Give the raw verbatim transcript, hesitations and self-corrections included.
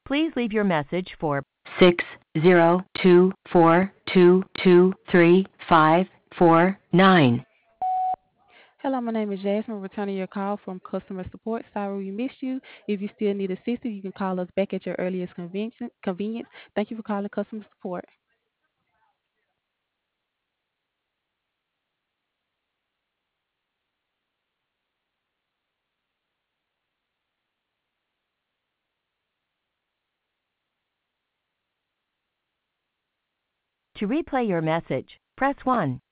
Please leave your message for six zero two four two two three five four nine. Hello, my name is Jasmine, returning your call from customer support. Sorry we missed you. If you still need assistance, you can call us back at your earliest convenience. convenience. Thank you for calling customer support. To replay your message, press one.